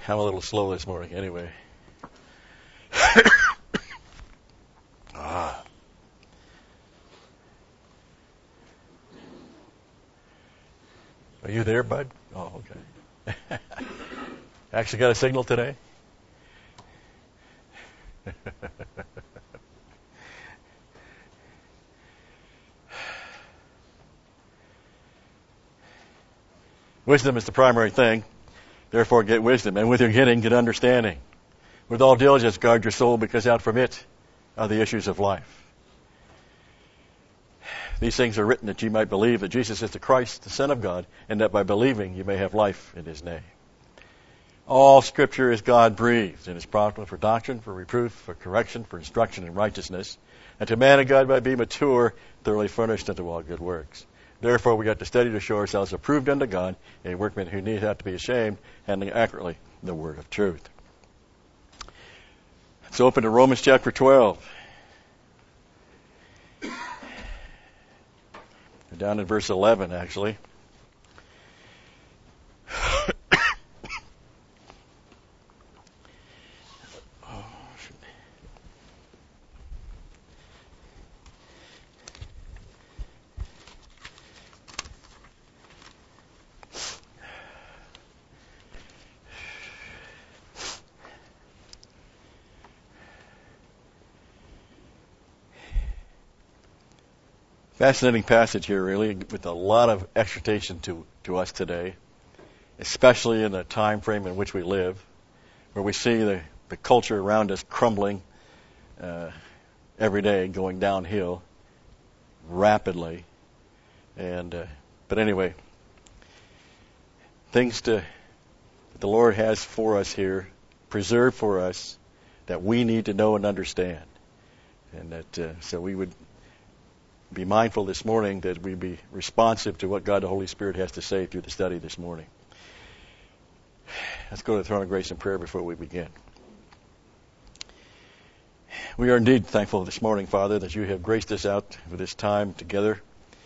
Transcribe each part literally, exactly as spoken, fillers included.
I'm a little slow this morning anyway. ah. Are you there, bud? Oh, okay. Actually got a signal today? Wisdom is the primary thing. Therefore get wisdom. And with your getting, get understanding. With all diligence guard your soul, because out from it are the issues of life. These things are written that you might believe that Jesus is the Christ, the Son of God, and that by believing you may have life in His name. All Scripture is God-breathed and is profitable for doctrine, for reproof, for correction, for instruction in righteousness, and to man of God might be mature, thoroughly furnished unto all good works. Therefore we got to study to show ourselves approved unto God, a workman who need not to be ashamed, handling accurately the word of truth. Let's open to Romans chapter twelve. We're down in verse eleven, actually. Fascinating passage here, really, with a lot of exhortation to, to us today, especially in the time frame in which we live, where we see the, the culture around us crumbling uh, every day, going downhill rapidly. And uh, but anyway, things to, that the Lord has for us here, preserved for us, that we need to know and understand. And that uh, so we would be mindful this morning that we be responsive to what God the Holy Spirit has to say through the study this morning. Let's go to the throne of grace in prayer before we begin. We are indeed thankful this morning, Father, that you have graced us out for this time together.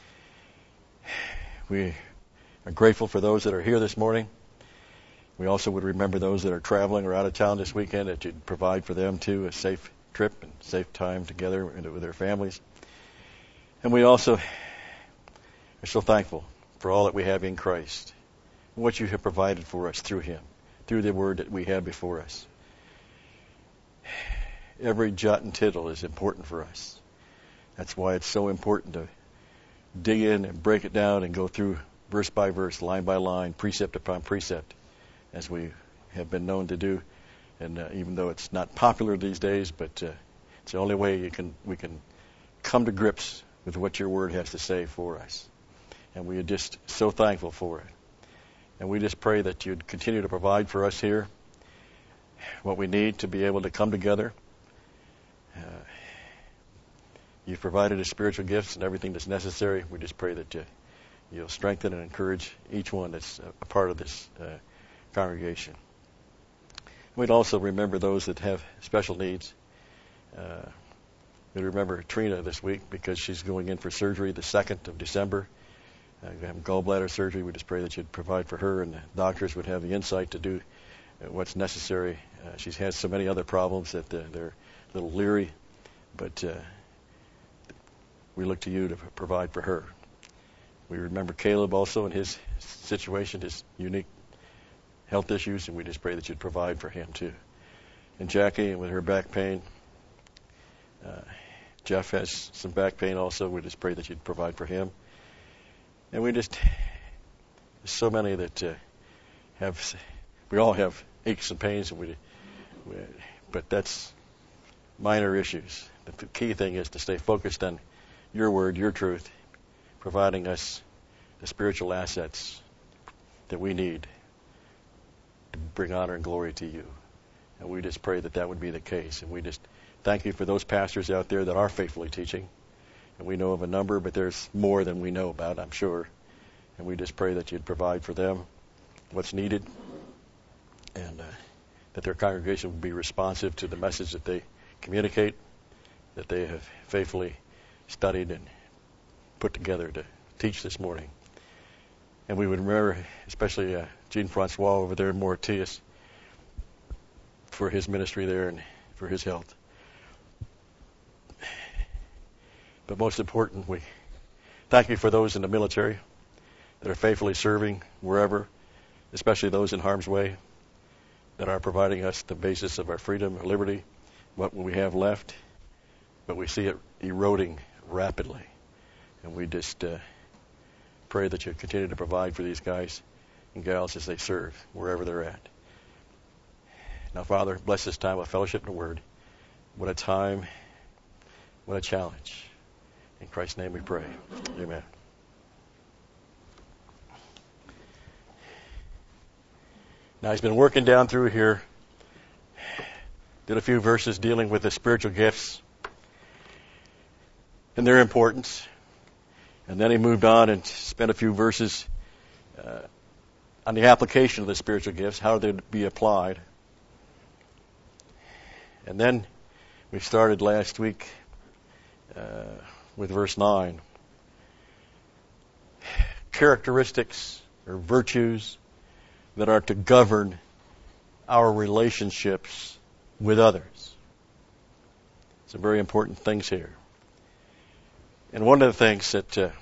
We are grateful for those that are here this morning. We also would remember those that are traveling or out of town this weekend, that you'd provide for them too a safe trip and safe time together with their families. And we also are so thankful for all that we have in Christ, and what you have provided for us through Him, through the Word that we have before us. Every jot and tittle is important for us. That's why it's so important to dig in and break it down and go through verse by verse, line by line, precept upon precept, as we have been known to do. And uh, even though it's not popular these days, but uh, it's the only way you can we can come to grips with what your word has to say for us. And we are just so thankful for it. And we just pray that you'd continue to provide for us here what we need to be able to come together. Uh, you've provided us spiritual gifts and everything that's necessary. We just pray that you, you'll strengthen and encourage each one that's a part of this uh, congregation. We'd also remember those that have special needs. Uh, We remember Trina this week because she's going in for surgery the second of December. Uh, having gallbladder surgery. We just pray that you'd provide for her, and the doctors would have the insight to do uh, what's necessary. Uh, she has so many other problems that uh, they're a little leery, but uh, we look to you to provide for her. We remember Caleb also in his situation, his unique health issues, and we just pray that you'd provide for him too. And Jackie with her back pain. Uh, Jeff has some back pain also. We just pray that you'd provide for him. And we just, there's so many that uh, have, we all have aches and pains, and we, we, but that's minor issues. The key thing is to stay focused on your word, your truth, providing us the spiritual assets that we need to bring honor and glory to you. And we just pray that that would be the case. And we just thank you for those pastors out there that are faithfully teaching. And we know of a number, but there's more than we know about, I'm sure. And we just pray that you'd provide for them what's needed, and uh, that their congregation would be responsive to the message that they communicate, that they have faithfully studied and put together to teach this morning. And we would remember, especially uh, Jean Francois over there in Mauritius, for his ministry there and for his health. But most important, we thank you for those in the military that are faithfully serving wherever, especially those in harm's way, that are providing us the basis of our freedom, our liberty, what we have left. But we see it eroding rapidly. And we just uh, pray that you continue to provide for these guys and gals as they serve, wherever they're at. Now, Father, bless this time of fellowship and word. What a time, what a challenge. In Christ's name we pray. Amen. Now, he's been working down through here, did a few verses dealing with the spiritual gifts and their importance. And then he moved on and spent a few verses uh, on the application of the spiritual gifts, how they're to be applied. And then we started last week uh, with verse nine. Characteristics or virtues that are to govern our relationships with others. Some very important things here. And one of the things that, uh,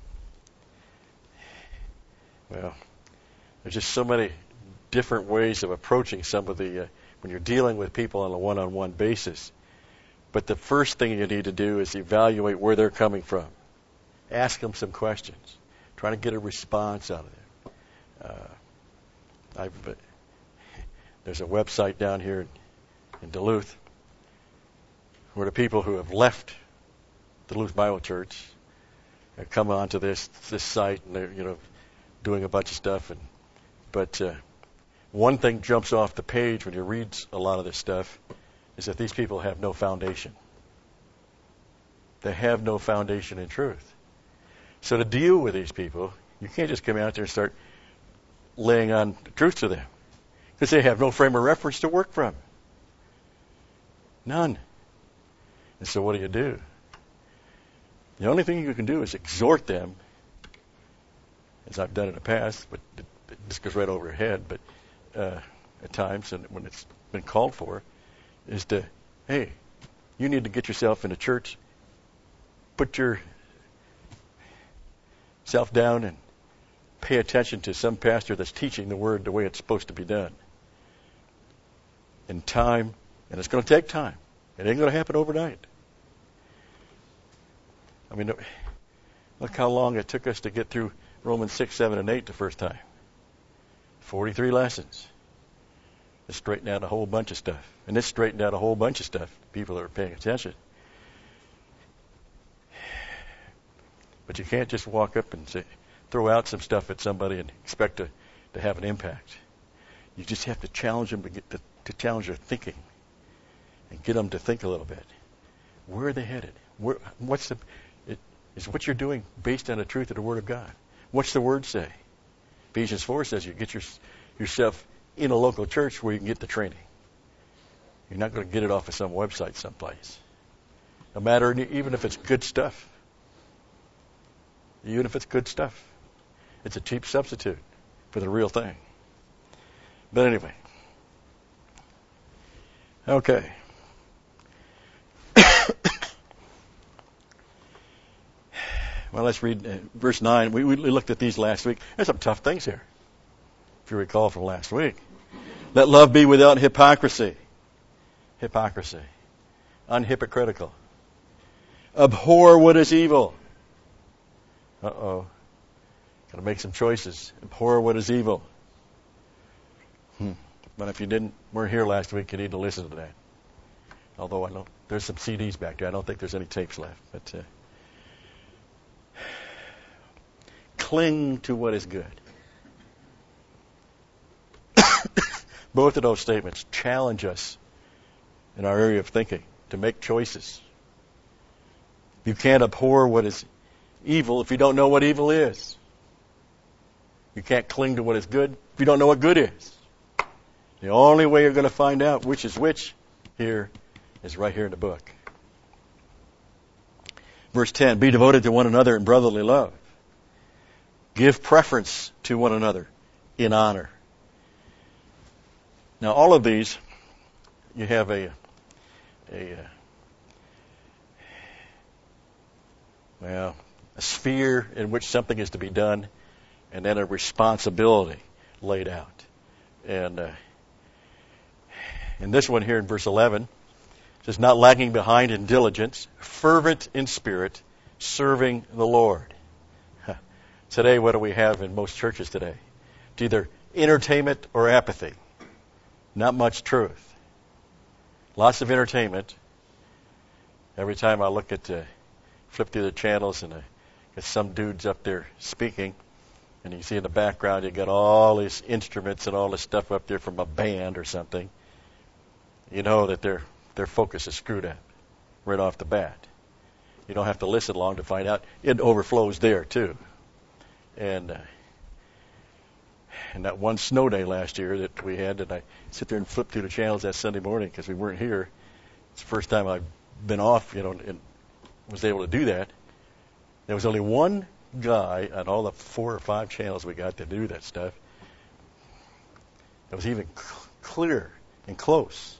well, there's just so many different ways of approaching some of the, uh, when you're dealing with people on a one-on-one basis. But the first thing you need to do is evaluate where they're coming from. Ask them some questions. Try to get a response out of them. Uh, I've, uh, there's a website down here in, in Duluth where the people who have left Duluth Bible Church have come onto this this site, and they're, you know, doing a bunch of stuff. And but uh, one thing jumps off the page when you read a lot of this stuff is that these people have no foundation. They have no foundation in truth. So to deal with these people, you can't just come out there and start laying on the truth to them, because they have no frame of reference to work from. None. And so what do you do? The only thing you can do is exhort them, as I've done in the past, but it, it just goes right over your head, but uh, at times, and when it's been called for, is to, hey, you need to get yourself in a church, put yourself down and pay attention to some pastor that's teaching the word the way it's supposed to be done. In time, and it's going to take time. It ain't going to happen overnight. I mean, look how long it took us to get through Romans six, seven, and eight the first time. forty-three lessons. It straightened out a whole bunch of stuff. And this straightened out a whole bunch of stuff, people that are paying attention. But you can't just walk up and say, throw out some stuff at somebody and expect to, to have an impact. You just have to challenge them to, get to, to challenge their thinking and get them to think a little bit. Where are they headed? Where, what's the... It, is what you're doing based on the truth of the Word of God? What's the Word say? Ephesians four says you get your, yourself in a local church where you can get the training. You're not going to get it off of some website someplace. No matter, even if it's good stuff. Even if it's good stuff. It's a cheap substitute for the real thing. But anyway. Okay. Well, let's read uh, verse nine. We, we looked at these last week. There's some tough things here, if you recall from last week. Let love be without hypocrisy. Hypocrisy. Unhypocritical. Abhor what is evil. Uh-oh. Got to make some choices. Abhor what is evil. Hmm. But if you didn't, weren't here last week, you need to listen to that. Although I know there's some C Ds back there. I don't think there's any tapes left. But uh, cling to what is good. Both of those statements challenge us in our area of thinking to make choices. You can't abhor what is evil if you don't know what evil is. You can't cling to what is good if you don't know what good is. The only way you're going to find out which is which here is right here in the book. Verse ten, be devoted to one another in brotherly love. Give preference to one another in honor. Now, all of these you have a, a, uh, well, a sphere in which something is to be done, and then a responsibility laid out. And uh, in this one here in verse eleven, it says, not lagging behind in diligence, fervent in spirit, serving the Lord. Today, what do we have in most churches today? It's either entertainment or apathy. Not much truth. Lots of entertainment. Every time I look at, uh, flip through the channels and uh, get some dudes up there speaking, and you see in the background you got all these instruments and all this stuff up there from a band or something. You know that their their focus is screwed up right off the bat. You don't have to listen long to find out it overflows there too. And uh, and that one snow day last year that we had, and I sit there and flip through the channels that Sunday morning because we weren't here. It's the first time I've been off, you know, and was able to do that. There was only one guy on all the four or five channels we got to do that stuff that was even cl- clear and close.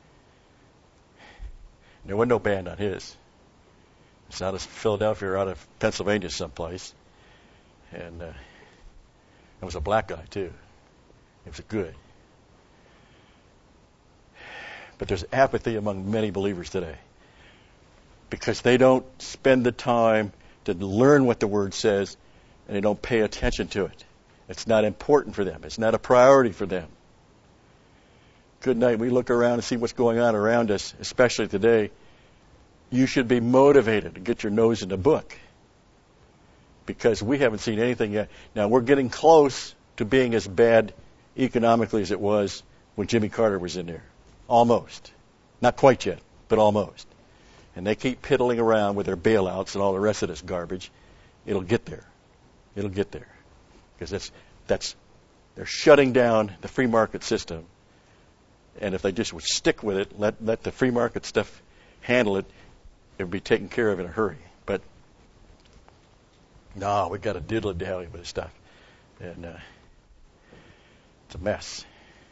And there wasn't no band on his. It's out of Philadelphia or out of Pennsylvania someplace. And uh, it was a black guy, too. It was good. But there's apathy among many believers today because they don't spend the time to learn what the Word says, and they don't pay attention to it. It's not important for them. It's not a priority for them. Good night. We look around and see what's going on around us, especially today. You should be motivated to get your nose in the book because we haven't seen anything yet. Now, we're getting close to being as bad economically as it was when Jimmy Carter was in there. Almost. Not quite yet, but almost. And they keep piddling around with their bailouts and all the rest of this garbage. It'll get there. It'll get there. Because that's, that's, they're shutting down the free market system. And if they just would stick with it, let, let the free market stuff handle it, it would be taken care of in a hurry. But, no, we've got to diddly-dally with this stuff. And uh, it's a mess.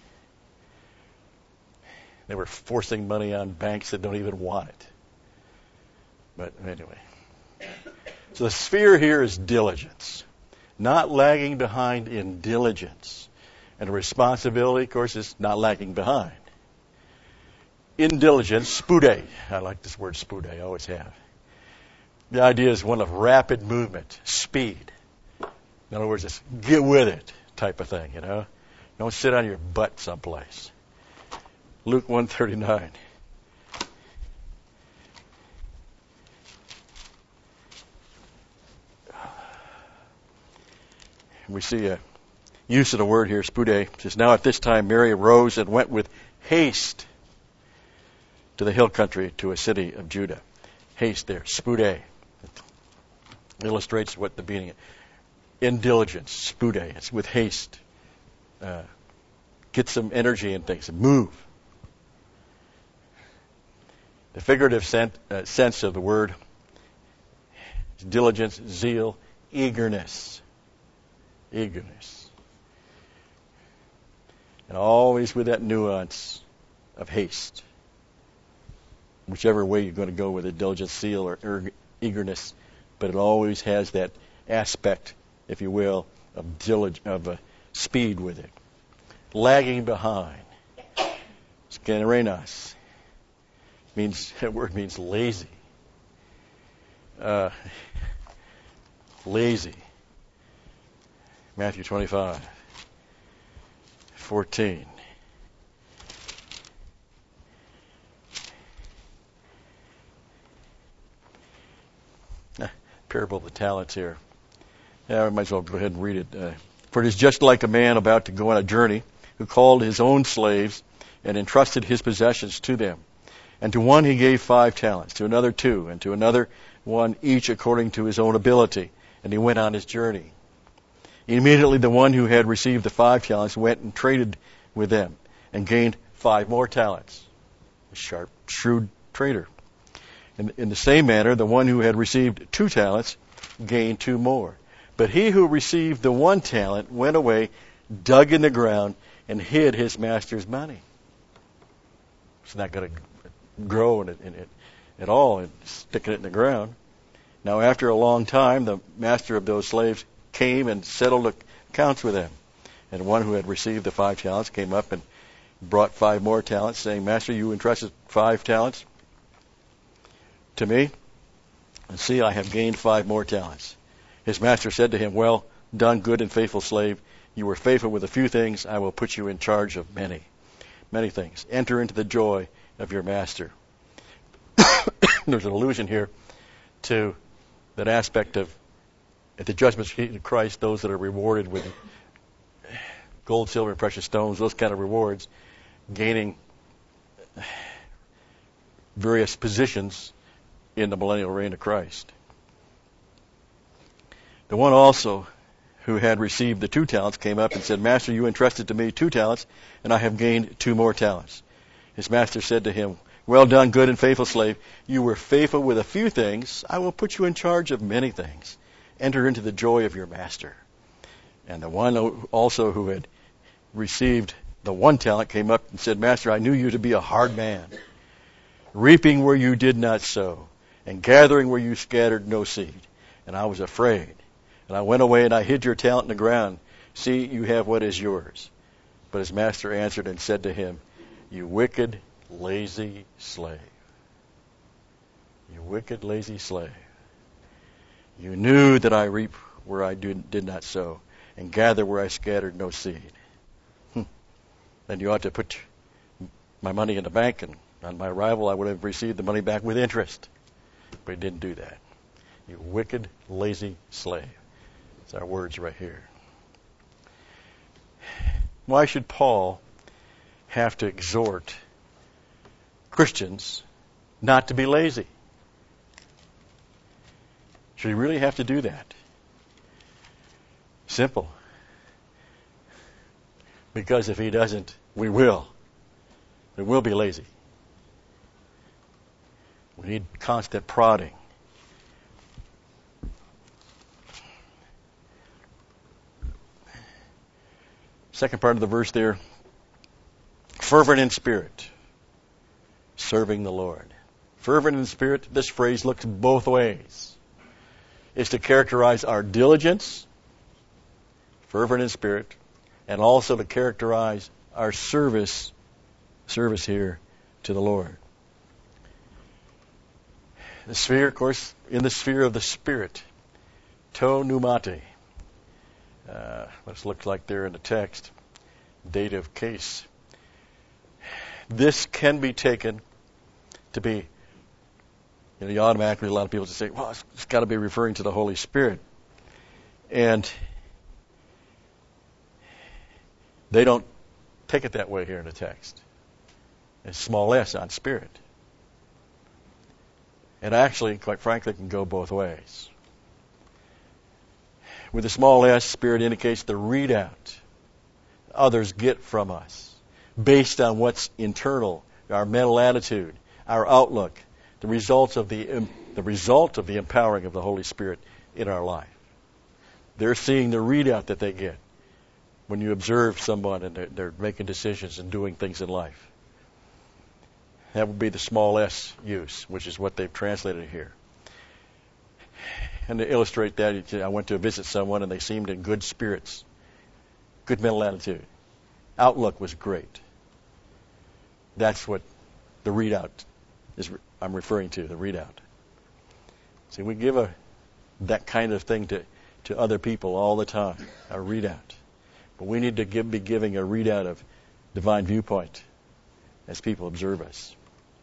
They were forcing money on banks that don't even want it. But anyway. So the sphere here is diligence. Not lagging behind in diligence. And the responsibility, of course, is not lagging behind. In diligence, spude. I like this word spude. I always have. The idea is one of rapid movement, speed. In other words, it's get with it type of thing, you know. Don't sit on your butt someplace. Luke one thirty-nine. We see a use of the word here, spude. It says, now at this time Mary arose and went with haste to the hill country, to a city of Judah. Haste there, spude. It illustrates what the meaning is. In diligence, spude. It's with haste. Uh, get some energy in things and move. The figurative sen- uh, sense of the word is diligence, zeal, eagerness. Eagerness. And always with that nuance of haste. Whichever way you're going to go with it, diligence, zeal, or er- eagerness, but it always has that aspect, if you will, of dilig- of uh, speed with it. Lagging behind. Scanerenos. Means, that word means lazy. Uh, lazy. Matthew twenty-five, fourteen. Ah, parable of the talents here. Yeah, I might as well go ahead and read it. Uh, For it is just like a man about to go on a journey, who called his own slaves and entrusted his possessions to them. And to one he gave five talents, to another two, and to another one, each according to his own ability. And he went on his journey. Immediately the one who had received the five talents went and traded with them and gained five more talents. A sharp, shrewd trader. In, in the same manner, the one who had received two talents gained two more. But he who received the one talent went away, dug in the ground, and hid his master's money. It's not going to grow in it, in it at all, and sticking it in the ground. Now, after a long time, the master of those slaves came and settled accounts with them. And one who had received the five talents came up and brought five more talents, saying, Master, you entrusted five talents to me, and see, I have gained five more talents. His master said to him, Well done, good and faithful slave. You were faithful with a few things. I will put you in charge of many, many things. Enter into the joy of your master. There's an allusion here to that aspect of, at the judgment seat of Christ, those that are rewarded with gold, silver, and precious stones, those kind of rewards, gaining various positions in the millennial reign of Christ. The one also who had received the two talents came up and said, Master, you entrusted to me two talents, and I have gained two more talents. His master said to him, Well done, good and faithful slave. You were faithful with a few things. I will put you in charge of many things. Enter into the joy of your master. And the one also who had received the one talent came up and said, Master, I knew you to be a hard man, reaping where you did not sow, and gathering where you scattered no seed. And I was afraid. And I went away and I hid your talent in the ground. See, you have what is yours. But his master answered and said to him, You wicked, lazy slave. You wicked, lazy slave. You knew that I reap where I did, did not sow, and gather where I scattered no seed. Hm. Then you ought to put my money in the bank, and on my arrival I would have received the money back with interest. But he didn't do that. You wicked, lazy slave. That's our words right here. Why should Paul have to exhort Christians not to be lazy? Should he really have to do that? Simple. Because if he doesn't, we will. We will be lazy. We need constant prodding. Second part of the verse there, fervent in spirit, serving the Lord. Fervent in spirit, this phrase looks both ways. It's to characterize our diligence, fervent in spirit, and also to characterize our service, service here to the Lord. The sphere, of course, in the sphere of the Spirit, to pneumate. Uh, let's look like there in the text, dative case. This can be taken to be, you know, you automatically, a lot of people just say, well, it's, it's got to be referring to the Holy Spirit. And they don't take it that way here in the text. It's small s on Spirit. It actually, quite frankly, can go both ways. With the small s, Spirit indicates the readout others get from us based on what's internal, our mental attitude, our outlook, the results of the the result of the empowering of the Holy Spirit in our life. They're seeing the readout that they get when you observe someone and they're, they're making decisions and doing things in life. That would be the small s use, which is what they've translated here. And to illustrate that, I went to visit someone and they seemed in good spirits, good mental attitude. Outlook was great. That's what the readout is. I'm referring to, the readout. See, we give a that kind of thing to, to other people all the time, a readout. But we need to give, be giving a readout of divine viewpoint as people observe us.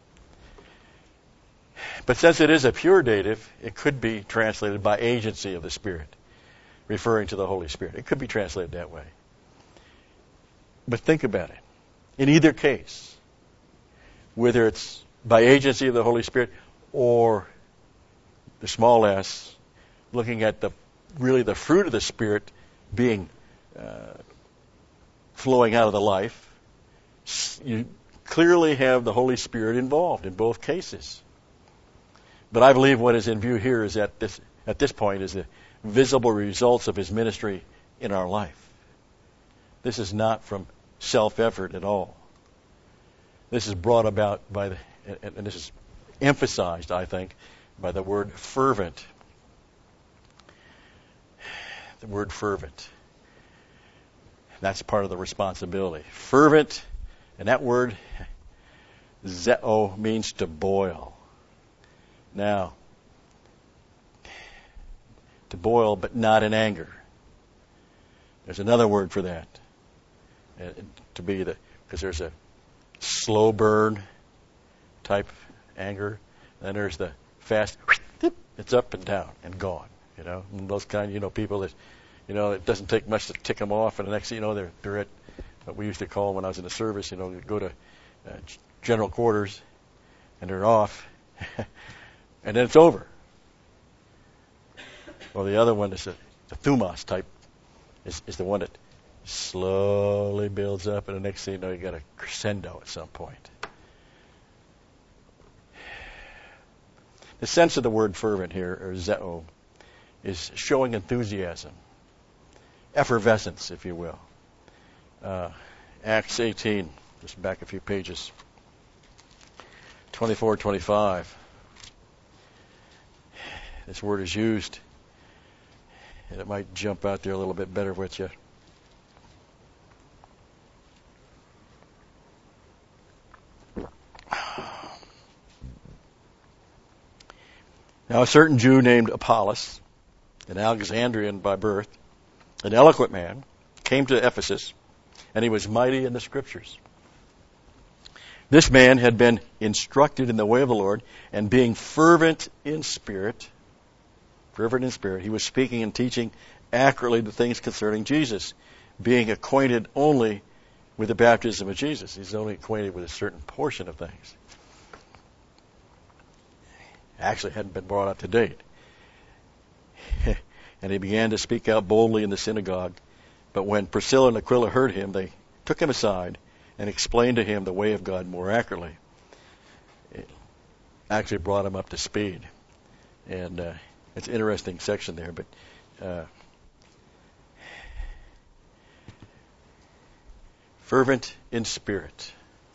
But since it is a pure dative, it could be translated by agency of the Spirit, referring to the Holy Spirit. It could be translated that way. But think about it. In either case, whether it's by agency of the Holy Spirit or the small s, looking at the really the fruit of the Spirit being uh, flowing out of the life, you clearly have the Holy Spirit involved in both cases. But I believe what is in view here is at this at this point is the visible results of his ministry in our life. This is not from self-effort at all. This is brought about by the, and this is emphasized, I think, by the word fervent. The word fervent. That's part of the responsibility. Fervent, and that word, zeo, means to boil. Now, to boil, but not in anger. There's another word for that. Uh, to be the, because there's a slow burn type anger. Then there's the fast, it's up and down and gone. You know, and those kind, you know, people that, you know, it doesn't take much to tick them off, and the next thing you know, they're they're at what we used to call when I was in the service. You know, you go to uh, general quarters, and they're off, and then it's over. Well, the other one is a, the thumos type, is is the one that slowly builds up, and the next thing you know, you got a crescendo at some point. The sense of the word fervent here, or zeo, is showing enthusiasm, effervescence, if you will. Uh, Acts eighteen, just back a few pages, twenty-four, twenty-five. This word is used, and it might jump out there a little bit better with you. Now, a certain Jew named Apollos, an Alexandrian by birth, an eloquent man, came to Ephesus, and he was mighty in the Scriptures. This man had been instructed in the way of the Lord, and being fervent in spirit, fervent in spirit, he was speaking and teaching accurately the things concerning Jesus, being acquainted only with the baptism of Jesus. He's only acquainted with a certain portion of things. Actually hadn't been brought up to date. And he began to speak out boldly in the synagogue. But when Priscilla and Aquila heard him, they took him aside and explained to him the way of God more accurately. It actually brought him up to speed. And uh, it's an interesting section there. But uh, fervent in spirit.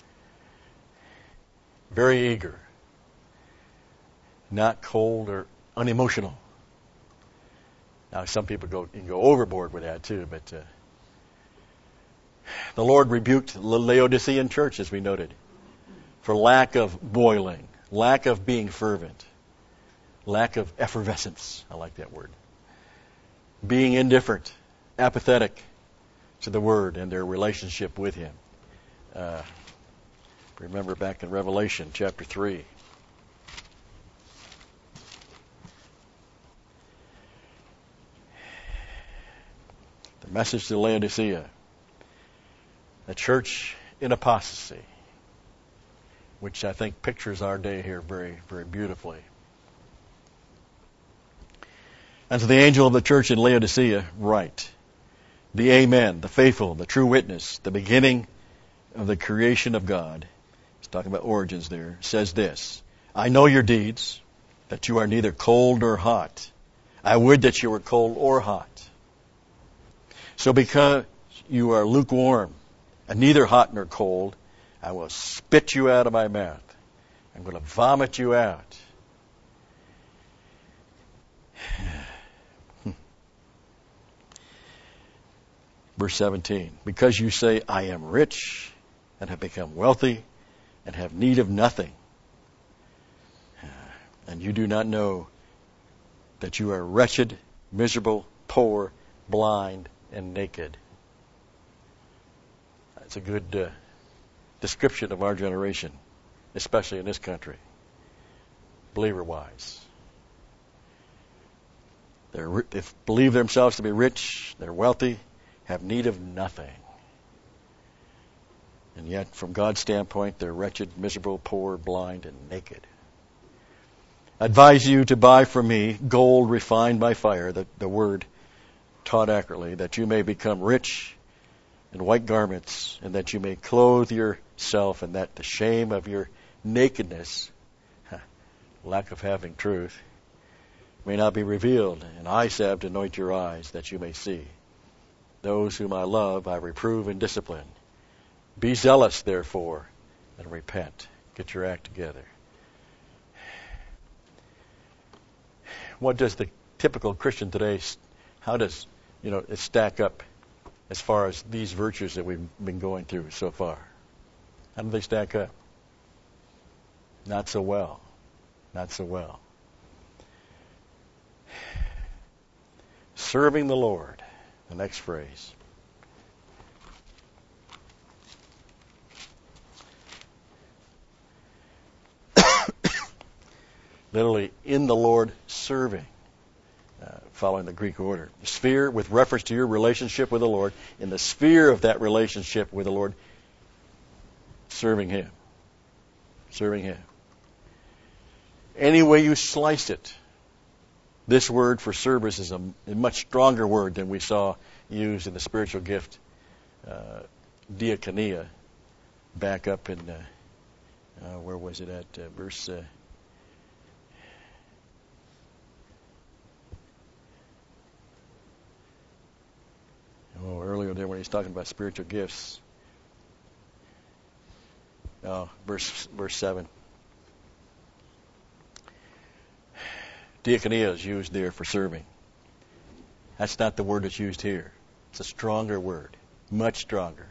Very eager. Not cold or unemotional. Now, some people go you can go overboard with that too, but uh, the Lord rebuked the Laodicean church, as we noted, for lack of boiling, lack of being fervent, lack of effervescence. I like that word. Being indifferent, apathetic to the Word and their relationship with Him. Uh, remember back in Revelation chapter three. The message to Laodicea, the church in apostasy, which I think pictures our day here very, very beautifully. And to the angel of the church in Laodicea, write, the Amen, the faithful, the true witness, the beginning of the creation of God, he's talking about origins there, says this, I know your deeds, that you are neither cold nor hot. I would that you were cold or hot. So because you are lukewarm and neither hot nor cold, I will spit you out of my mouth. I'm going to vomit you out. Verse seventeen, because you say, I am rich and have become wealthy and have need of nothing, and you do not know that you are wretched, miserable, poor, blind, and naked. That's a good uh, description of our generation, especially in this country, believer-wise. They're, they believe themselves to be rich, they're wealthy, have need of nothing. And yet, from God's standpoint, they're wretched, miserable, poor, blind, and naked. I advise you to buy from me gold refined by fire, the, the word taught accurately, that you may become rich in white garments, and that you may clothe yourself, and that the shame of your nakedness, lack of having truth, may not be revealed, and eye salve to anoint your eyes, that you may see. Those whom I love I reprove and discipline. Be zealous, therefore, and repent. Get your act together. What does the typical Christian today, how does, you know, it stack up as far as these virtues that we've been going through so far? How do they stack up? Not so well. Not so well. Serving the Lord. The next phrase. Literally, in the Lord serving, uh, following the Greek order. The sphere, with reference to your relationship with the Lord, in the sphere of that relationship with the Lord, serving Him. Serving Him. Any way you slice it, this word for service is a, a much stronger word than we saw used in the spiritual gift, uh, diakonia, back up in, uh, uh, where was it at, uh, verse... Uh, Oh, earlier there when he's talking about spiritual gifts. Oh, verse verse seven. Diakonia is used there for serving. That's not the word that's used here. It's a stronger word, much stronger.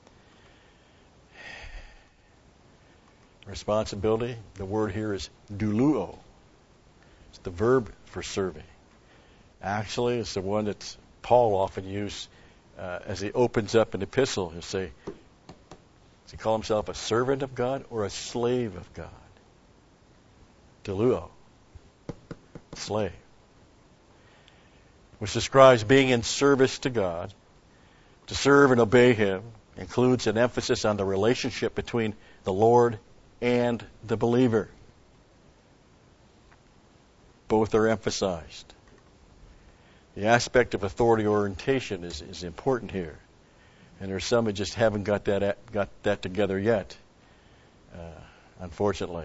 Responsibility, the word here is douluo. It's the verb for serving. Actually, it's the one that Paul often used uh, as he opens up an epistle. He'll say, does he call himself a servant of God or a slave of God? Douluo, slave. Which describes being in service to God. To serve and obey Him includes an emphasis on the relationship between the Lord and the believer. Both are emphasized. The aspect of authority orientation is, is important here. And there's some that just haven't got that got that together yet, uh, unfortunately.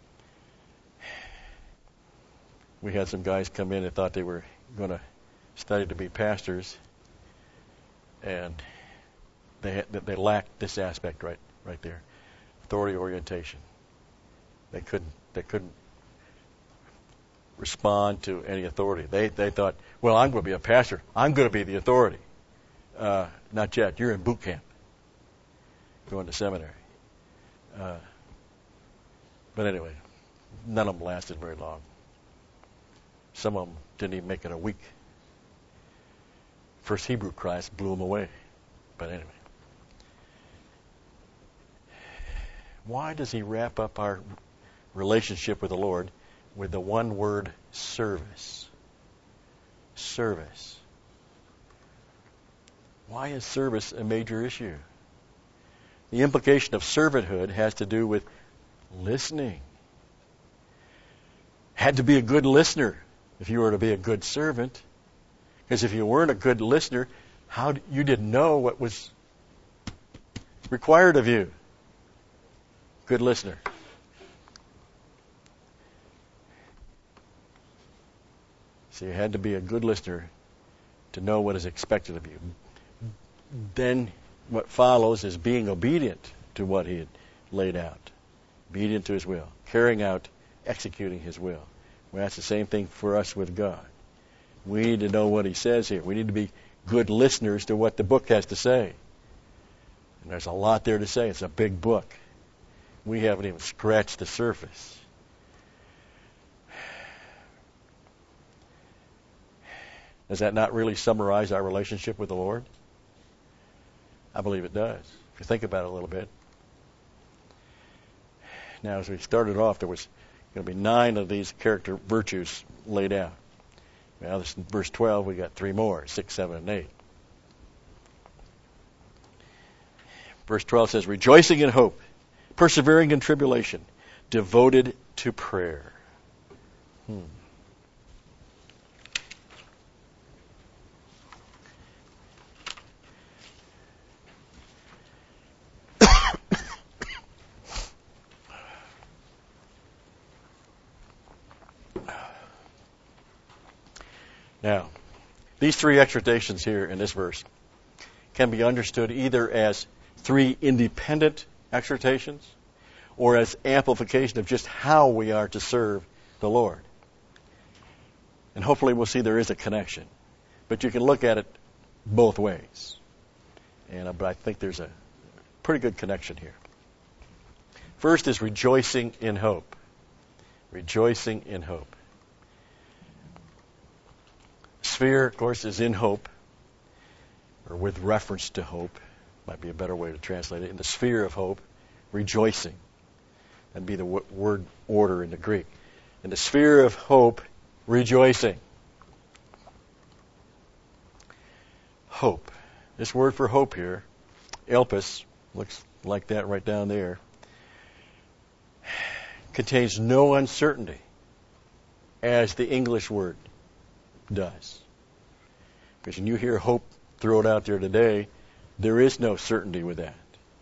We had some guys come in that thought they were going to study to be pastors, and they had, they lacked this aspect right right there, authority orientation. They couldn't they couldn't respond to any authority. They they thought, well, I'm going to be a pastor. I'm going to be the authority. Uh, not yet. You're in boot camp, going to seminary. Uh, but anyway, none of them lasted very long. Some of them didn't even make it a week. First Hebrew class blew them away. But anyway. Why does he wrap up our relationship with the Lord with the one word service? Service. Why is service a major issue? The implication of servanthood has to do with listening. Had to be a good listener if you were to be a good servant. Because if you weren't a good listener, how d- you didn't know what was required of you. Good listener. So you had to be a good listener to know what is expected of you. Then what follows is being obedient to what he had laid out. Obedient to his will. Carrying out, executing his will. Well, that's the same thing for us with God. We need to know what he says here. We need to be good listeners to what the book has to say. And there's a lot there to say. It's a big book. We haven't even scratched the surface. Does that not really summarize our relationship with the Lord? I believe it does. If you think about it a little bit. Now, as we started off, there was going to be nine of these character virtues laid out. Now, this in verse twelve, we got three more, six, seven, and eight. Verse twelve says, rejoicing in hope, persevering in tribulation, devoted to prayer. Hmm. Now, these three exhortations here in this verse can be understood either as three independent exhortations or as amplification of just how we are to serve the Lord. And hopefully we'll see there is a connection. But you can look at it both ways. And uh, but I think there's a pretty good connection here. First is rejoicing in hope. Rejoicing in hope. Sphere, of course, is in hope, or with reference to hope. Might be a better way to translate it. In the sphere of hope, rejoicing. That'd be the w- word order in the Greek. In the sphere of hope, rejoicing. Hope. This word for hope here, elpis, looks like that right down there, contains no uncertainty, as the English word does. Because when you hear hope thrown out there today, there is no certainty with that.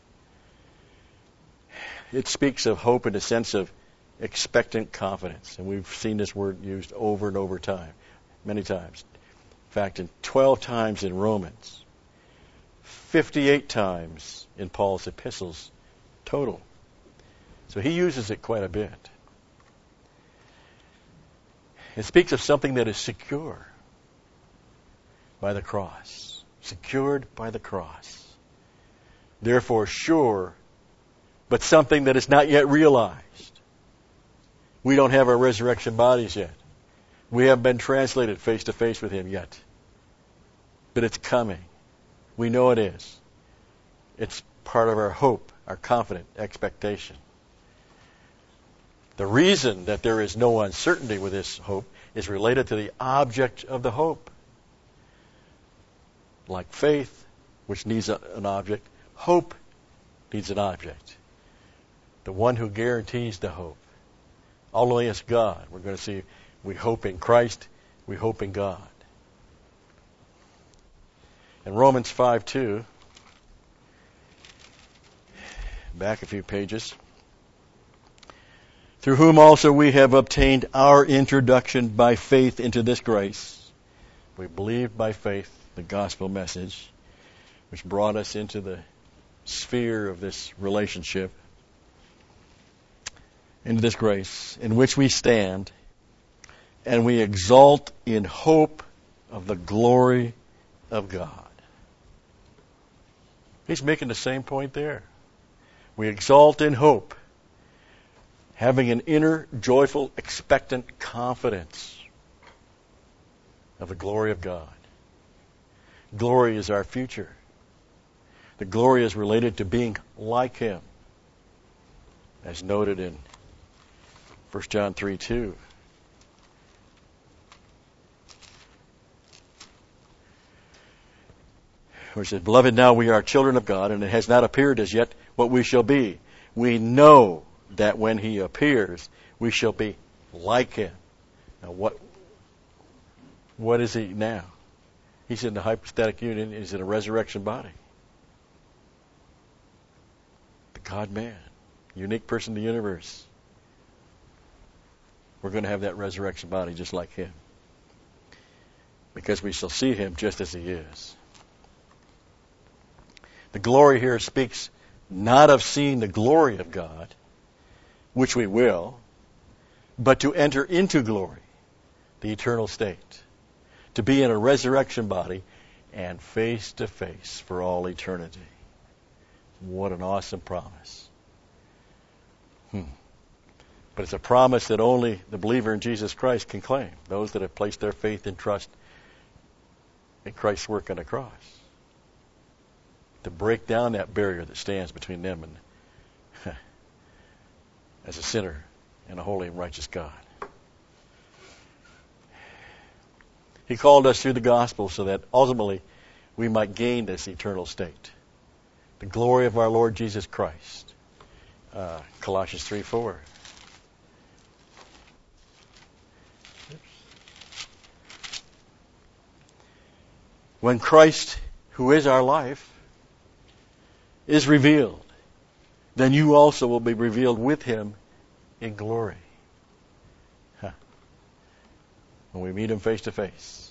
It speaks of hope in the sense of expectant confidence. And we've seen this word used over and over time, many times. In fact, in twelve times in Romans, fifty-eight times in Paul's epistles total. So he uses it quite a bit. It speaks of something that is secure by the cross. Secured by the cross. Therefore sure, but something that is not yet realized. We don't have our resurrection bodies yet. We haven't been translated face to face with him yet. But it's coming. We know it is. It's part of our hope, our confident expectation. The reason that there is no uncertainty with this hope is related to the object of the hope. Like faith, which needs a, an object, hope needs an object. The one who guarantees the hope. Only is God. We're going to see we hope in Christ, we hope in God. In Romans five two, back a few pages, through whom also we have obtained our introduction by faith into this grace. We believed by faith the gospel message, which brought us into the sphere of this relationship, into this grace, in which we stand, and we exalt in hope of the glory of God. He's making the same point there. We exalt in hope, having an inner, joyful, expectant confidence of the glory of God. Glory is our future. The glory is related to being like him, as noted in First John three two. Where it says, Beloved, now we are children of God, and it has not appeared as yet what we shall be. We know that when he appears, we shall be like him. Now, what what is he now? He's in the hypostatic union. He's in a resurrection body. The God-man, unique person in the universe. We're going to have that resurrection body just like him, because we shall see him just as he is. The glory here speaks not of seeing the glory of God, which we will, but to enter into glory, the eternal state, to be in a resurrection body and face to face for all eternity. What an awesome promise. Hmm. But it's a promise that only the believer in Jesus Christ can claim, those that have placed their faith and trust in Christ's work on the cross, to break down that barrier that stands between them and as a sinner and a holy and righteous God. He called us through the gospel so that ultimately we might gain this eternal state, the glory of our Lord Jesus Christ. Uh, Colossians three four. When Christ, who is our life, is revealed, then you also will be revealed with him in glory. Huh. When we meet him face to face,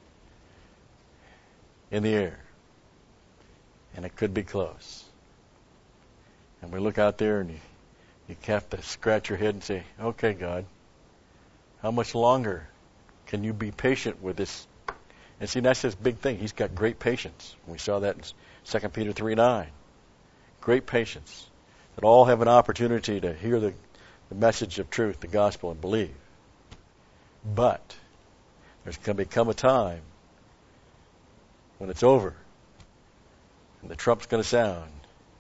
in the air, and it could be close. And we look out there and you, You have to scratch your head and say, okay, God, how much longer can you be patient with this? And see, that's his big thing. He's got great patience. We saw that in Second Peter three nine. Great patience. That all have an opportunity to hear the, the message of truth, the gospel, and believe. But there's going to become a time when it's over and the trump's going to sound.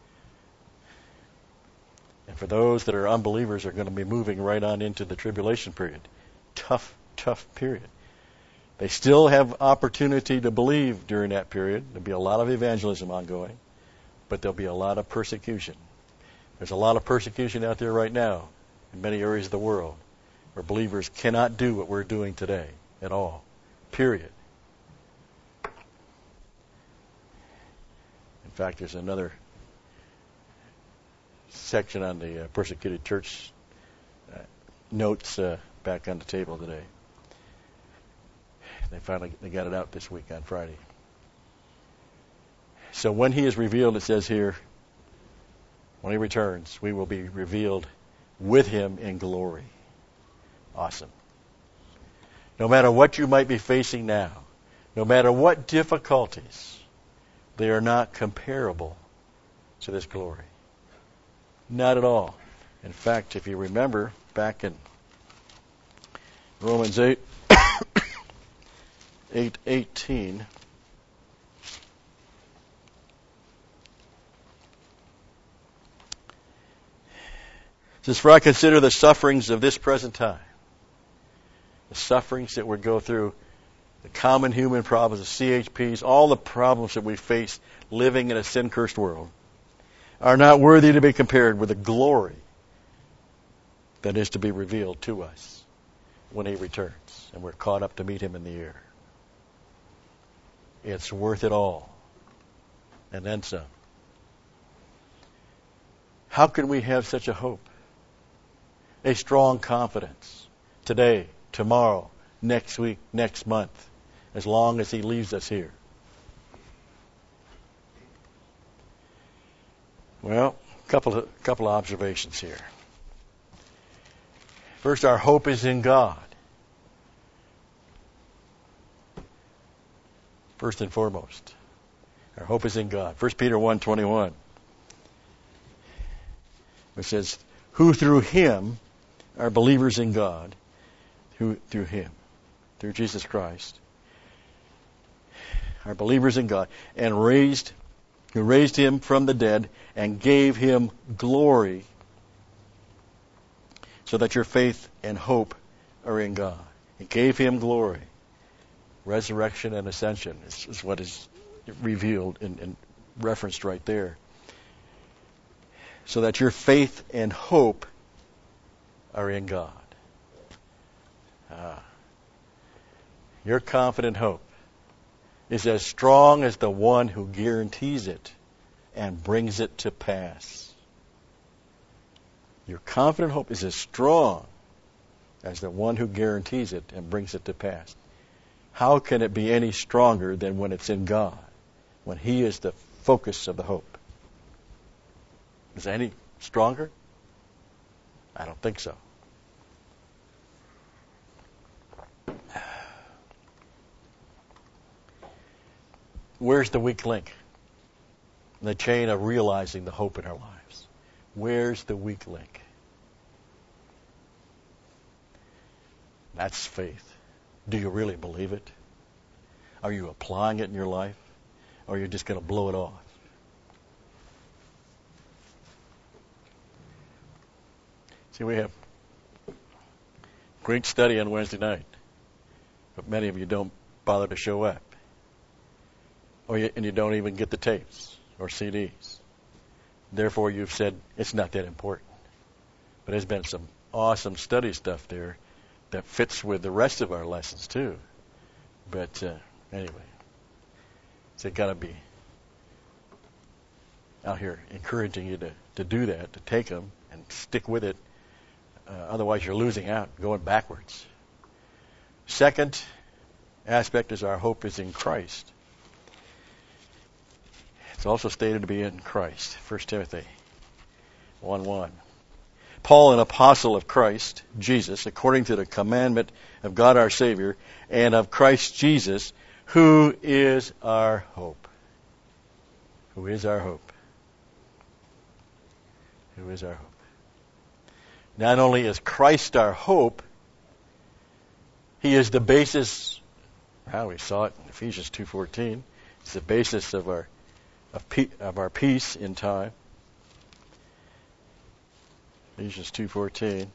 And for those that are unbelievers are going to be moving right on into the tribulation period. Tough, tough period. They still have opportunity to believe during that period. There'll be a lot of evangelism ongoing, but there'll be a lot of persecution. There's a lot of persecution out there right now in many areas of the world where believers cannot do what we're doing today at all. Period. In fact, there's another section on the uh, persecuted church uh, notes uh, back on the table today. They finally they got it out this week on Friday. So when he is revealed, it says here, when he returns, we will be revealed with him in glory. Awesome. No matter what you might be facing now, no matter what difficulties, they are not comparable to this glory. Not at all. In fact, if you remember back in Romans eight, eight eighteen, it says, for I consider the sufferings of this present time, the sufferings that we go through, the common human problems, the C H Ps, all the problems that we face living in a sin-cursed world, are not worthy to be compared with the glory that is to be revealed to us when he returns and we're caught up to meet him in the air. It's worth it all. And then some. How can we have such a hope? A strong confidence today, tomorrow, next week, next month, as long as he leaves us here. Well, a couple of, couple of observations here. First, our hope is in God. First and foremost, our hope is in God. First Peter one twenty-one, which says, who through him are believers in God, who through him, through Jesus Christ, are believers in God, and raised, who raised him from the dead and gave him glory, so that your faith and hope are in God. He gave him glory. Resurrection and ascension is, is what is revealed and, and referenced right there. So that your faith and hope are in God. Ah. Your confident hope is as strong as the one who guarantees it and brings it to pass. Your confident hope is as strong as the one who guarantees it and brings it to pass. How can it be any stronger than when it's in God, when he is the focus of the hope? Is it any stronger? I don't think so. Where's the weak link in the chain of realizing the hope in our lives? Where's the weak link? That's faith. Do you really believe it? Are you applying it in your life? Or are you just going to blow it off? See, we have great study on Wednesday night, but many of you don't bother to show up. Or you, and you don't even get the tapes or C Ds. Therefore, you've said it's not that important. But there's been some awesome study stuff there that fits with the rest of our lessons too. But uh, anyway, so got to be out here encouraging you to, to do that, to take them and stick with it. Uh, otherwise, you're losing out, going backwards. Second aspect is our hope is in Christ. It's also stated to be in Christ. First Timothy one one. Paul, an apostle of Christ Jesus, according to the commandment of God our Savior, and of Christ Jesus, who is our hope. Who is our hope. Who is our hope. Not only is Christ our hope, He is the basis. Well, we saw it in Ephesians two fourteen. It's the basis of our of, pe- of our peace in time. Ephesians two fourteen.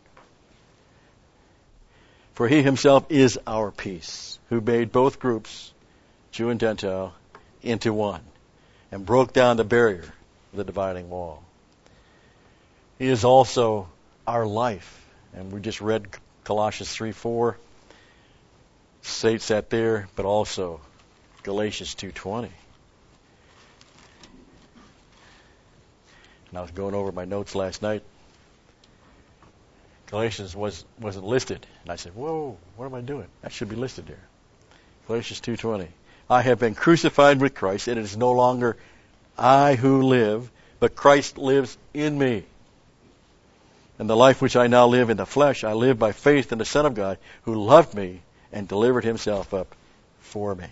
For He Himself is our peace, who made both groups, Jew and Gentile, into one, and broke down the barrier of the dividing wall. He is also our life. And we just read Colossians three four. States that there, but also Galatians two twenty. And I was going over my notes last night. Galatians was, wasn't listed. And I said, whoa, what am I doing? That should be listed there. Galatians two twenty. I have been crucified with Christ, and it is no longer I who live, but Christ lives in me. And the life which I now live in the flesh, I live by faith in the Son of God, who loved me and delivered Himself up for me.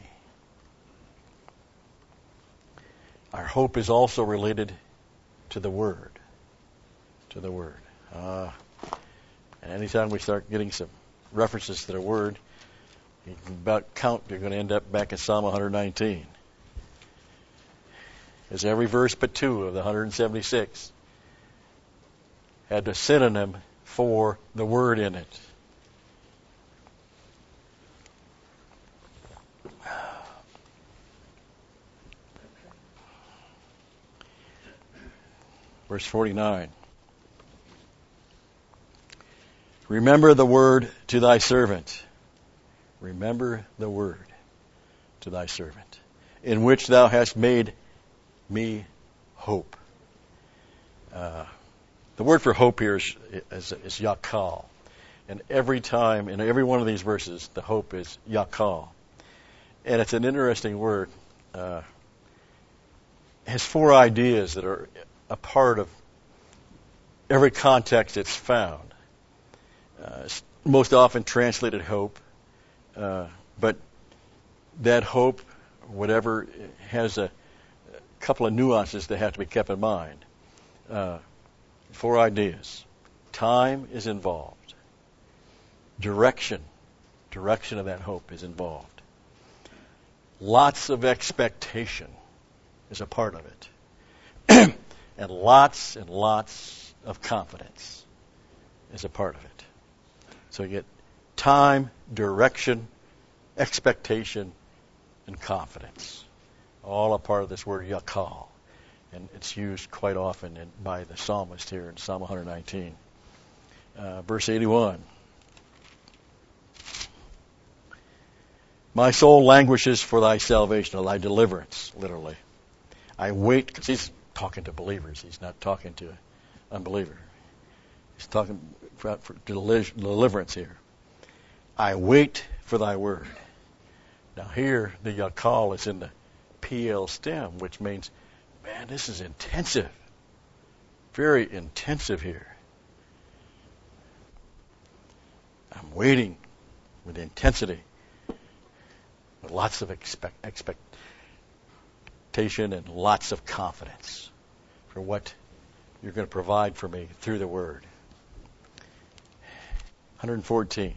Our hope is also related to the Word. To the Word. Uh, and anytime we start getting some references to the Word, you can about count, you're going to end up back in Psalm one nineteen. As every verse but two of the one hundred seventy-six had a synonym for the word in it. Verse forty-nine. Remember the word to thy servant. Remember the word to thy servant, in which thou hast made me hope. Uh, the word for hope here is, is, is yakal. And every time, in every one of these verses, the hope is yakal. And it's an interesting word. Uh, it has four ideas that are a part of every context it's found. Uh, it's most often translated hope. Uh, but that hope, whatever, has a couple of nuances that have to be kept in mind. Uh, four ideas. Time is involved. Direction, direction of that hope is involved. Lots of expectation is a part of it. And lots and lots of confidence is a part of it. So you get time, direction, expectation, and confidence. All a part of this word yakal. And it's used quite often in, by the psalmist here in Psalm one nineteen. Uh, verse eighty-one. My soul languishes for thy salvation, or thy deliverance, literally. I wait, because he's talking to believers. He's not talking to an unbeliever. He's talking for, for deliverance here. I wait for thy word. Now here, the yakal is in the P L stem, which means, man, this is intensive. Very intensive here. I'm waiting with intensity, with lots of expect, expectation and lots of confidence for what you're going to provide for me through the Word. one fourteen.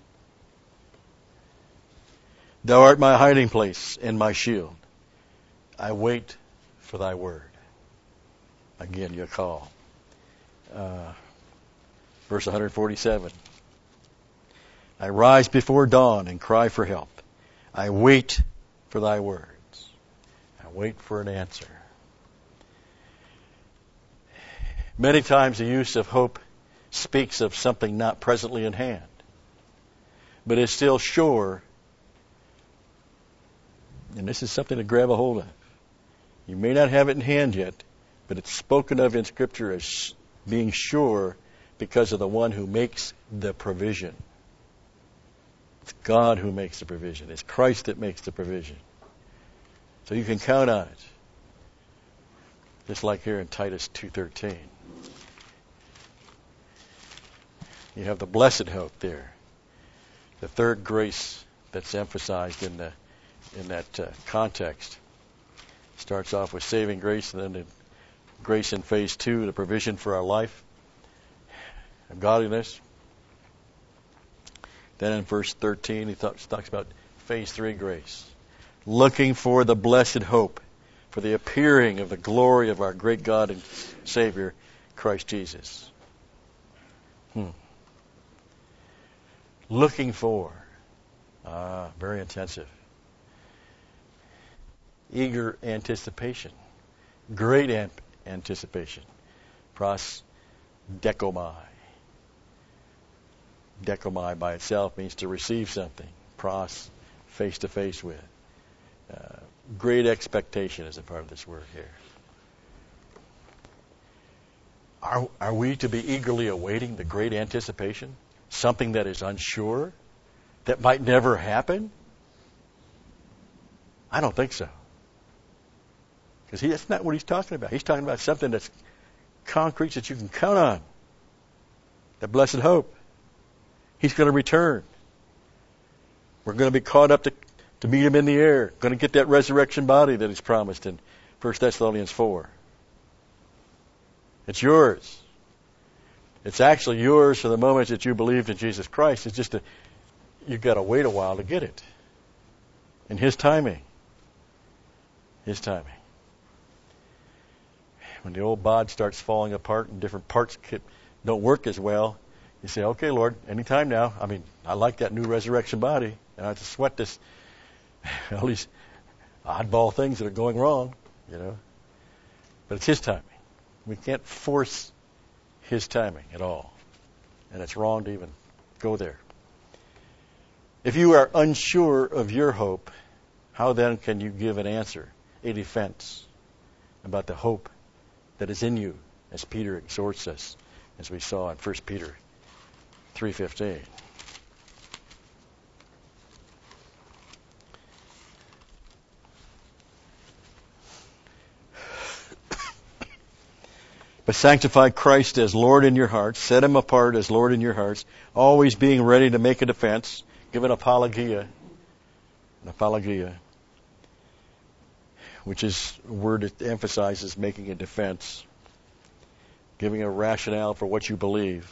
Thou art my hiding place and my shield. I wait for thy word. Again, your call. Uh, verse one forty-seven. I rise before dawn and cry for help. I wait for thy words. I wait for an answer. Many times the use of hope speaks of something not presently in hand, but is still sure. And this is something to grab a hold of. You may not have it in hand yet, but it's spoken of in Scripture as being sure because of the one who makes the provision. It's God who makes the provision. It's Christ that makes the provision. So you can count on it. Just like here in Titus two thirteen. You have the blessed hope there. The third grace that's emphasized in the in that uh, context starts off with saving grace, and then the grace in phase two, the provision for our life and godliness. Then in verse thirteen, he talks, talks about phase three grace, looking for the blessed hope, for the appearing of the glory of our great God and Savior, Christ Jesus. Hmm. Looking for. Ah, very intensive. Eager anticipation. Great amp- anticipation. Pros dekomai. Dekomai by itself means to receive something. Pros, face to face with. Uh, great expectation is a part of this word here. Are, are we to be eagerly awaiting the great anticipation? Something that is unsure? That might never happen? I don't think so. Because that's not what he's talking about. He's talking about something that's concrete that you can count on. The blessed hope. He's going to return. We're going to be caught up to, to meet him in the air. Going to get that resurrection body that he's promised in First Thessalonians four. It's yours. It's actually yours for the moment that you believed in Jesus Christ. It's just a, you've got to wait a while to get it. In his timing. His timing. When the old bod starts falling apart and different parts don't work as well, you say, okay, Lord, anytime now. I mean, I like that new resurrection body, and I have to sweat this, all these oddball things that are going wrong, you know. But it's his timing. We can't force his timing at all. And it's wrong to even go there. If you are unsure of your hope, how then can you give an answer, a defense about the hope that is in you, as Peter exhorts us, as we saw in First Peter three fifteen. But sanctify Christ as Lord in your hearts, set him apart as Lord in your hearts, always being ready to make a defense, give an apologia, an apologia, which is a word that emphasizes making a defense, giving a rationale for what you believe,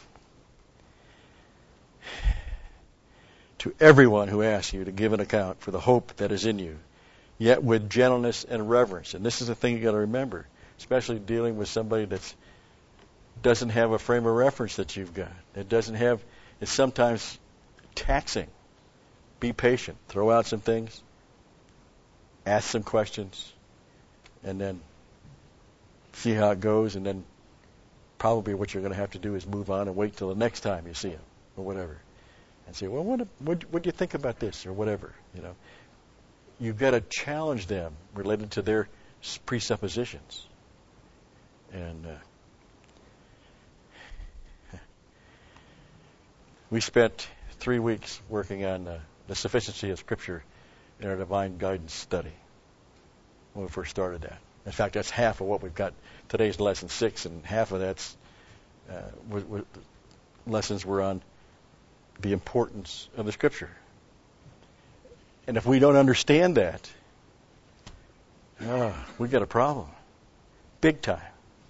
to everyone who asks you to give an account for the hope that is in you, yet with gentleness and reverence. And this is the thing you got to remember, especially dealing with somebody that doesn't have a frame of reference that you've got. It doesn't have, it's sometimes taxing. Be patient. Throw out some things. Ask some questions. And then see how it goes. And then probably what you're going to have to do is move on and wait till the next time you see him or whatever. And say, well, what, what, what do you think about this or whatever, you know. You've got to challenge them related to their presuppositions. And uh, we spent three weeks working on uh, the sufficiency of Scripture in our Divine Guidance study when we first started that. In fact, that's half of what we've got. Today's lesson six, and half of that's uh, w- w- lessons were on the importance of the Scripture. And if we don't understand that, uh, we've got a problem. Big time.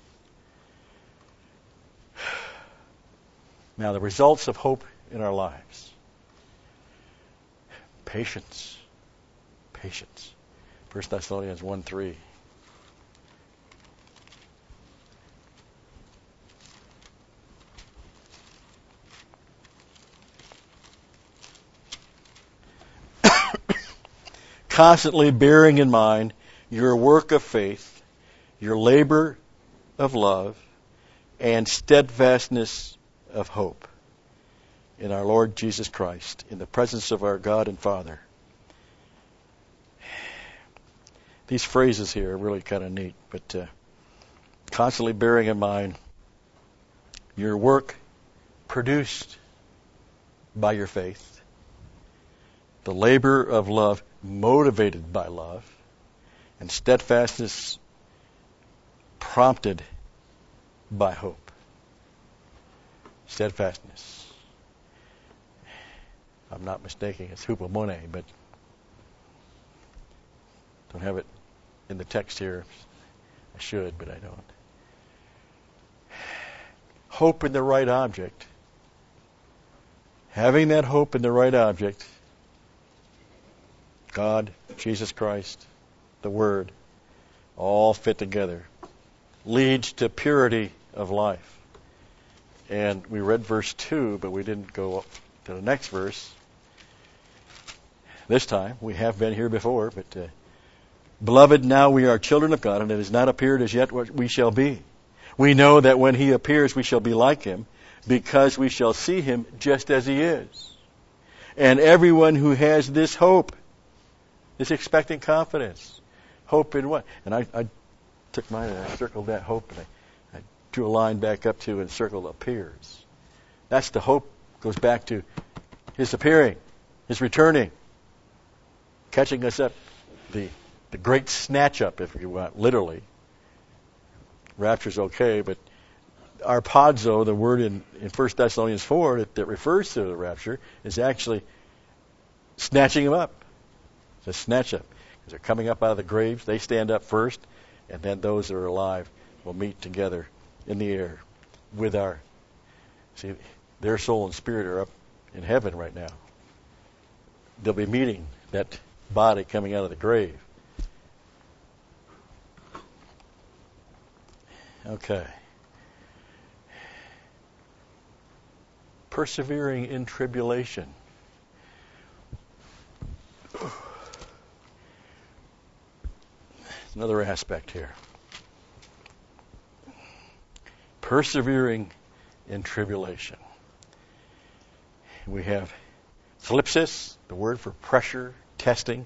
Now, the results of hope in our lives. Patience. Patience. First Thessalonians one three. Constantly bearing in mind your work of faith, your labor of love, and steadfastness of hope in our Lord Jesus Christ, in the presence of our God and Father. These phrases here are really kind of neat, but uh, constantly bearing in mind your work produced by your faith, the labor of love motivated by love, and steadfastness prompted by hope. Steadfastness. I'm not mistaken, it's hupomone, but don't have it in the text here. I should, but I don't. Hope in the right object. Having that hope in the right object, God, Jesus Christ, the Word, all fit together, leads to purity of life. And we read verse two, but we didn't go up to the next verse. This time, we have been here before, but uh, beloved, now we are children of God, and it has not appeared as yet what we shall be. We know that when He appears, we shall be like Him, because we shall see Him just as He is. And everyone who has this hope is expecting confidence. Hope in what? And I, I took mine and I circled that hope, and I, I drew a line back up to and circled appears. That's the hope. Goes back to His appearing, His returning, catching us up, the the great snatch up, if you want, literally. Rapture's okay, but arpazo, the word in, in First Thessalonians four that, that refers to the rapture, is actually snatching them up. It's a snatch up. Because they're coming up out of the graves, they stand up first, and then those that are alive will meet together in the air with our, see, their soul and spirit are up in heaven right now. They'll be meeting that body coming out of the grave. Okay. Persevering in tribulation. Another aspect here. Persevering in tribulation. We have thlipsis, the word for pressure, testing.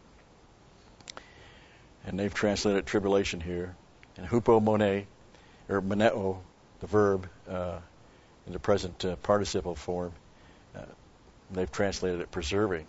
And they've translated tribulation here. And hupomone, or moneo, the verb, uh, in the present uh, participle form. Uh, they've translated it preserving.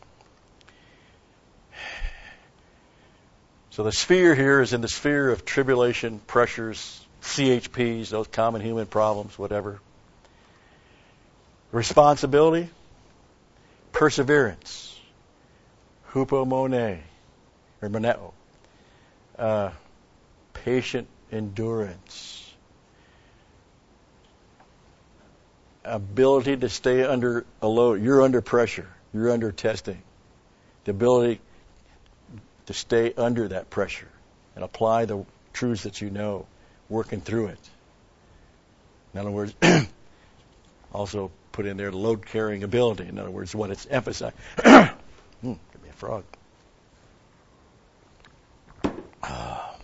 So the sphere here is in the sphere of tribulation, pressures, C H Ps, those common human problems, whatever. Responsibility, perseverance, hupomone, or moneo, uh, patient endurance, ability to stay under a load. You're under pressure. You're under testing. The ability to stay under that pressure and apply the truths that you know, working through it. In other words, also put in there load-carrying ability. In other words, what it's emphasized. mm, give me a frog. Ah.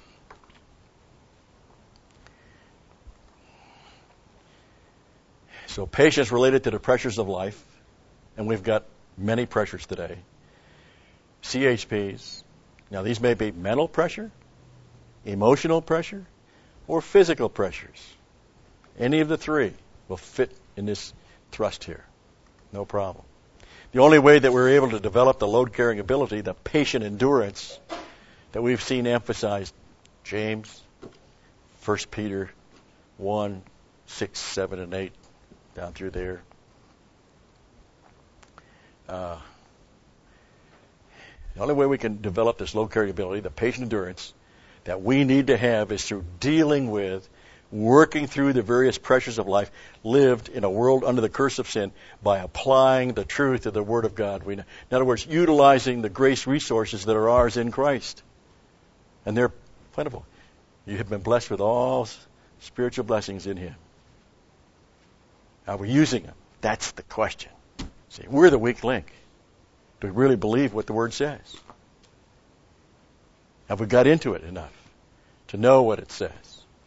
So patience related to the pressures of life, and we've got many pressures today. C H Ps. Now these may be mental pressure, emotional pressure, or physical pressures. Any of the three will fit in this thrust here. No problem. The only way that we're able to develop the load-carrying ability, the patient endurance that we've seen emphasized, James, First Peter one, six, seven, and eight, down through there. Uh, the only way we can develop this load-carrying ability, the patient endurance, that we need to have is through dealing with, working through the various pressures of life, lived in a world under the curse of sin by applying the truth of the Word of God. We, in other words, utilizing the grace resources that are ours in Christ. And they're plentiful. You have been blessed with all spiritual blessings in Him. Are we using them? That's the question. See, we're the weak link. Do we really believe what the Word says? Have we got into it enough to know what it says?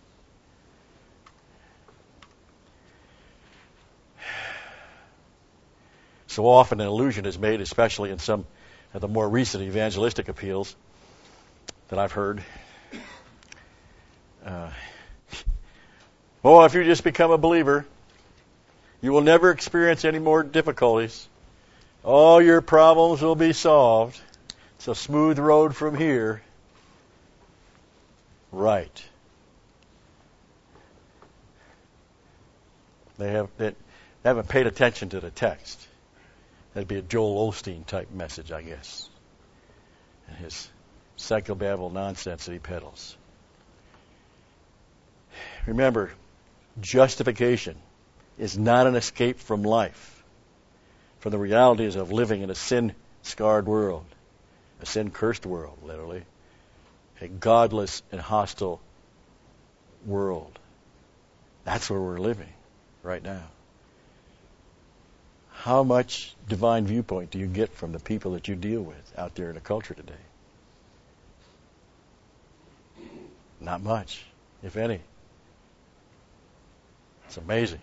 So often an allusion is made, especially in some of the more recent evangelistic appeals that I've heard. Uh, oh, if you just become a believer, you will never experience any more difficulties. All your problems will be solved. It's a smooth road from here. Right. They have they haven't paid attention to the text. That'd be a Joel Osteen type message, I guess. And his psychobabble nonsense that he peddles. Remember, justification is not an escape from life, from the realities of living in a sin-scarred world, a sin-cursed world, literally, a godless and hostile world. That's where we're living right now. How much divine viewpoint do you get from the people that you deal with out there in the culture today? Not much, if any. It's amazing.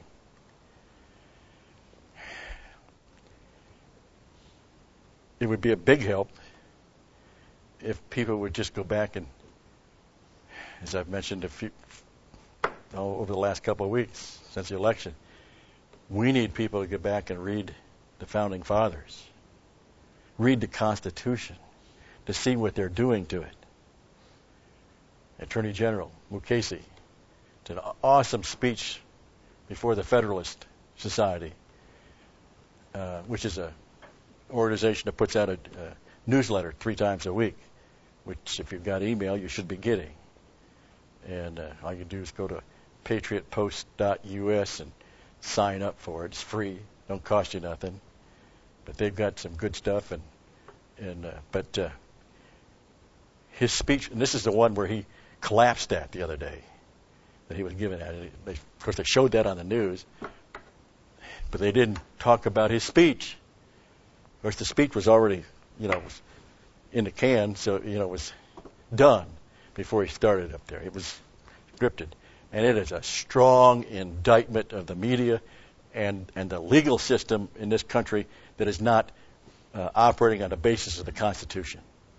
It would be a big help if people would just go back and, as I've mentioned a few, oh, over the last couple of weeks since the election, we need people to get back and read the Founding Fathers, read the Constitution, to see what they're doing to it. Attorney General Mukasey did an awesome speech before the Federalist Society, uh, which is a organization that puts out a, a newsletter three times a week, which if you've got email, you should be getting. And uh, all you do is go to patriot post dot U S and sign up for it. It's free. Don't cost you nothing. But they've got some good stuff. And and uh, but uh, his speech, and this is the one where he collapsed at the other day, that he was giving at it. They, of course, they showed that on the news, but they didn't talk about his speech. Of course, the speech was already, you know, was in the can, so, you know, it was done before he started up there. It was scripted. And it is a strong indictment of the media and, and the legal system in this country that is not uh, operating on the basis of the Constitution.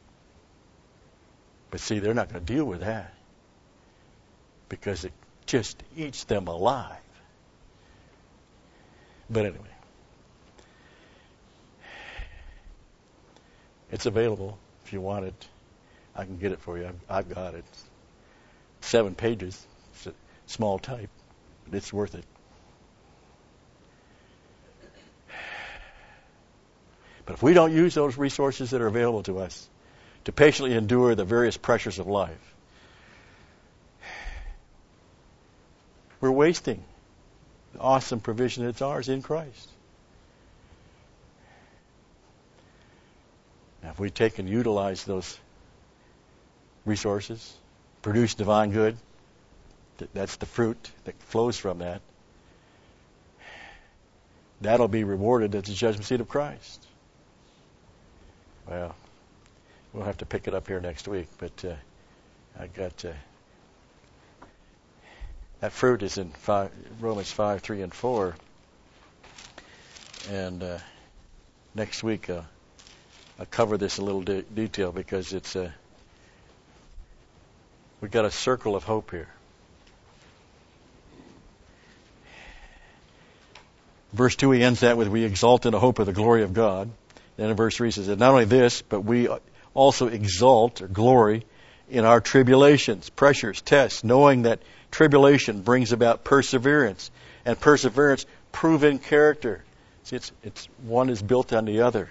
But see, they're not going to deal with that because it just eats them alive. But anyway, it's available if you want it. I can get it for you. I've, I've got it. Seven pages. It's a small type, but it's worth it. But if we don't use those resources that are available to us to patiently endure the various pressures of life, we're wasting the awesome provision that's ours in Christ. Now, if we take and utilize those resources, produce divine good, that's the fruit that flows from that, that'll be rewarded at the judgment seat of Christ. Well, we'll have to pick it up here next week, but uh, I got uh, that fruit is in five, Romans five, three, and four, and uh, next week uh, I'll cover this in a little de- detail because it's uh, we've got a circle of hope here. Verse two, he ends that with, we exalt in the hope of the glory of God. Then in verse three he says, not only this, but we also exalt or glory in our tribulations, pressures, tests, knowing that tribulation brings about perseverance, and perseverance, proven character. See, it's, it's one is built on the other.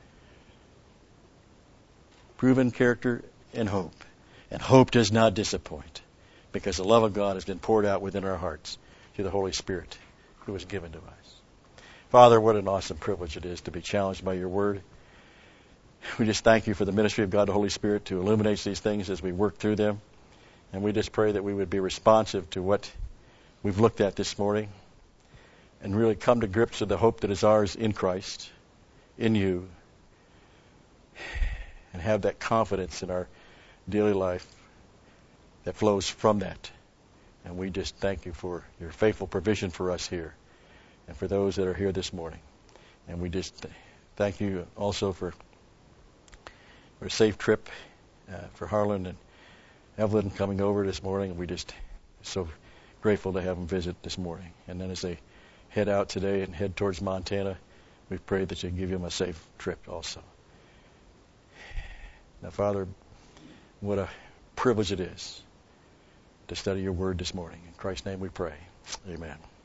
Proven character and hope. And hope does not disappoint, because the love of God has been poured out within our hearts through the Holy Spirit who was given to us. Father, what an awesome privilege it is to be challenged by your word. We just thank you for the ministry of God the Holy Spirit to illuminate these things as we work through them. And we just pray that we would be responsive to what we've looked at this morning and really come to grips with the hope that is ours in Christ, in you, and have that confidence in our daily life that flows from that. And we just thank you for your faithful provision for us here and for those that are here this morning. And we just thank you also for, for a safe trip uh, for Harlan and Evelyn coming over this morning. And we just so grateful to have them visit this morning. And then as they head out today and head towards Montana, we pray that you give them a safe trip also. Now, Father, what a privilege it is to study your word this morning. In Christ's name we pray. Amen.